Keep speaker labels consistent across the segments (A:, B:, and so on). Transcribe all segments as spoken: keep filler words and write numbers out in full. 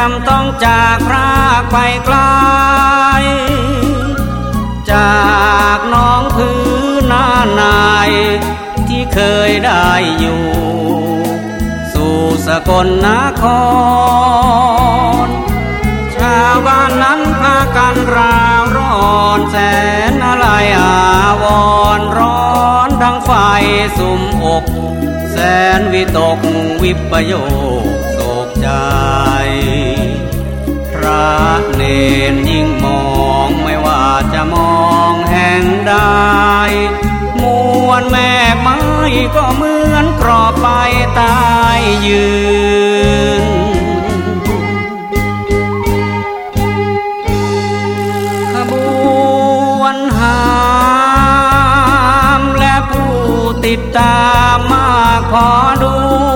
A: ำต้องจากพรากไปไกลจากน้องพื้นหน้านายที่เคยได้อยู่สู่สกลนครชาวบ้านนั้นพากันราวร้อนแสนอะไรอาวรณ์ร้อนดังไฟสุมอกแสนวิตกวิปโยคโศกใจพระเนรยิ่งมองไม่ว่าจะมองแห่งใดมวลแม่ไม้ก็เหมือนกรอบไปตายยืนขบวนหามและผู้ติดตามมาขอดู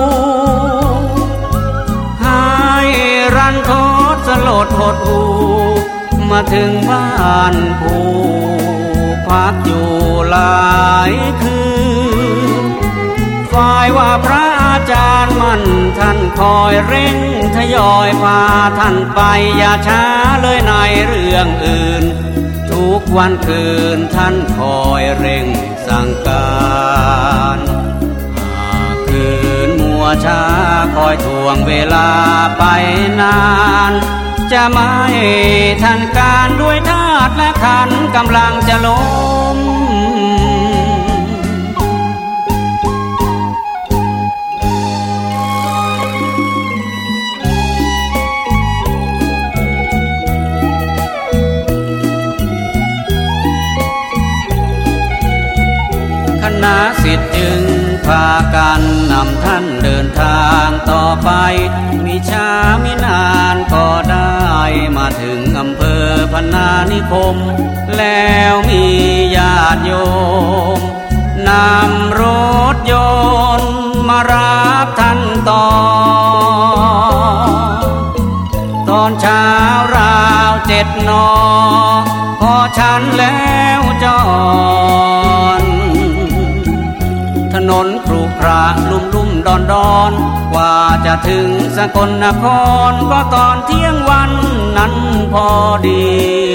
A: ให้รันทดสลดหดหูมาถึงบ้านผู้พักอยู่หลายคืนฝ่ายว่าพระอาจารย์มั่นท่านคอยเร่งทยอยพาท่านไปอย่าช้าเลยในเรื่องอื่นทุกวันคืนท่านคอยเร่งสั่งการหากคืนมัวช้าคอยทวงเวลาไปนานจะไม่ทันการด้วยธาตุและขันธ์กำลังจะล้มคณะศิษย์จึงพากันนำท่านเดินทางต่อไปมิช้ามินานก็ได้มาถึงอำเภอพนานิคมแล้วมีญาติโยมนำรถยนต์มารับท่านต่อตอนเช้าราวเจ็ดนอพอฉันแล้วจอดถนนครุขระลุ่มลุ่มดอนดอนกว่าจะถึงสกลนครก็ตอนเที่ยงวันนั้นพอดี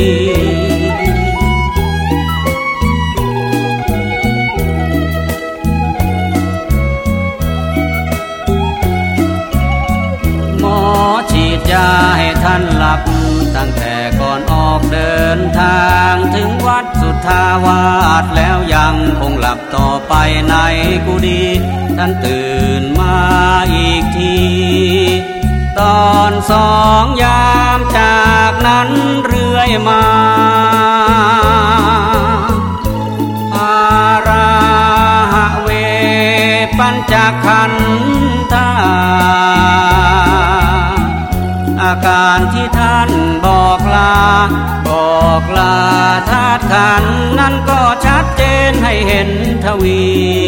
A: หมอฉีดยาให้ท่านหลับตั้งแต่ก่อนออกเดินทางถึงวัดสุทธาวาสแล้วยังคงหลับต่อไปในกุฏิท่านตื่นมาอีกทีตอนสองยามจากนั้นเรื่อยมาภาราหะเวปัญจขันธาอาการที่ท่านบอกลาบอกลาธาตุขันธ์นั้นก็ชัดเจนให้เห็นทวี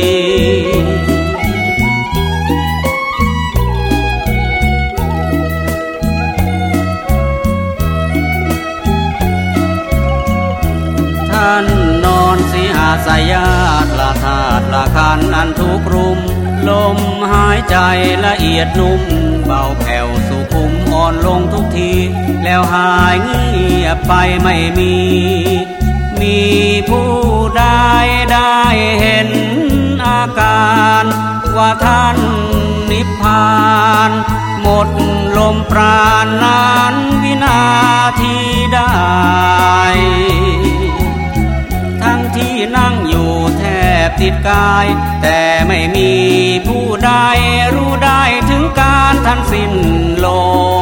A: ท่านนอนสิอาสยาตละธาตุละขันธ์อันทุกรุมลมหายใจละเอียดนุ่มเบาแผ่วสุขุมอ่อนลงทุกทีแล้วหายเงียบไปไม่มีมีผู้ใดได้เห็นอาการว่าท่านนิพพานหมดลมปราณนั้นวินาทีได้ทั้งที่นั่งอยู่แทบติดกายแต่ไม่มีผู้ใดรู้ได้ถึงการท่านสิ้นลม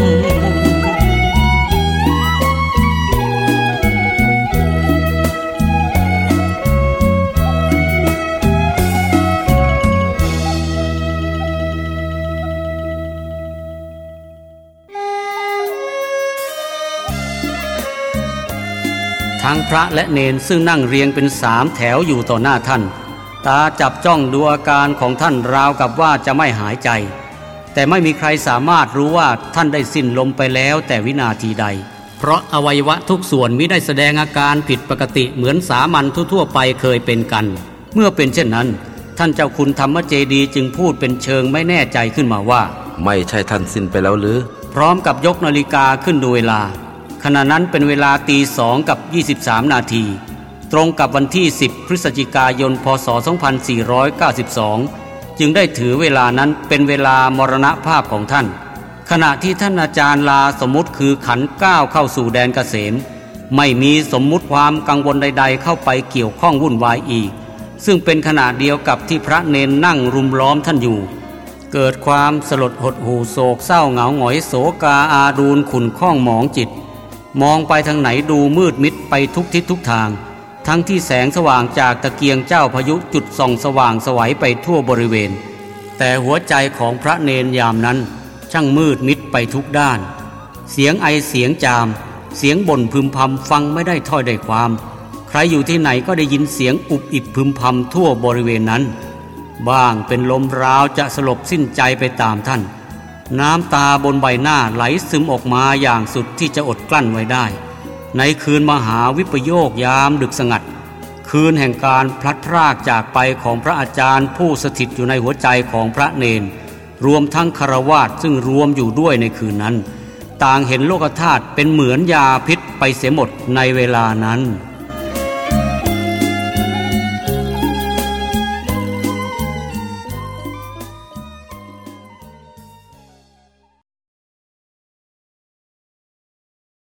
A: ทั้งพระและเณรซึ่งนั่งเรียงเป็นสามแถวอยู่ต่อหน้าท่านตาจับจ้องดูอาการของท่านราวกับว่าจะไม่หายใจแต่ไม่มีใครสามารถรู้ว่าท่านได้สิ้นลมไปแล้วแต่วินาทีใดเพราะอวัยวะทุกส่วนมิได้แสดงอาการผิดปกติเหมือนสามัญทั่วๆไปเคยเป็นกันเมื่อเป็นเช่นนั้นท่านเจ้าคุณธรรมเจดีย์จึงพูดเป็นเชิงไม่แน่ใจขึ้นมาว่า
B: ไม่ใช่ท่านสิ้นไปแล้วหรือ
A: พร้อมกับยกนาฬิกาขึ้นดูเวลาขณะนั้นเป็นเวลาตีสองกับยี่สิบสามนาทีตรงกับวันที่สิบพฤศจิกายนพ.ศ. สองพันสี่ร้อยเก้าสิบสองจึงได้ถือเวลานั้นเป็นเวลามรณภาพของท่านขณะที่ท่านอาจารย์ลาสมมุติคือขันธ์ก้าวเข้าสู่แดนเกษมไม่มีสมมุติความกังวลใดๆเข้าไปเกี่ยวข้องวุ่นวายอีกซึ่งเป็นขณะเดียวกับที่พระเนนนั่งรุมล้อมท่านอยู่เกิดความสลดหดหู่โศกเศร้าเหงาหงอยโศกาอาดูลขุ่นข้องหมองจิตมองไปทางไหนดูมืดมิดไปทุกทิศทุกทางทั้งที่แสงสว่างจากตะเกียงเจ้าพายุจุดส่องสว่างไสวไปทั่วบริเวณแต่หัวใจของพระเนนยามนั้นช่างมืดมิดไปทุกด้านเสียงไอเสียงจามเสียงบ่นพึมพำฟังไม่ได้ถ้อยได้ความใครอยู่ที่ไหนก็ได้ยินเสียงอุบอิบพึมพำทั่วบริเวณนั้นบ้างเป็นลมราวจะสลบสิ้นใจไปตามท่านน้ำตาบนใบหน้าไหลซึมออกมาอย่างสุดที่จะอดกลั้นไว้ได้ในคืนมหาวิปโยคยามดึกสงัดคืนแห่งการพลัดพรากจากไปของพระอาจารย์ผู้สถิตอยู่ในหัวใจของพระเนนรวมทั้งฆราวาสซึ่งรวมอยู่ด้วยในคืนนั้นต่างเห็นโลกธาตุเป็นเหมือนยาพิษไปเสียหมดในเวลานั้น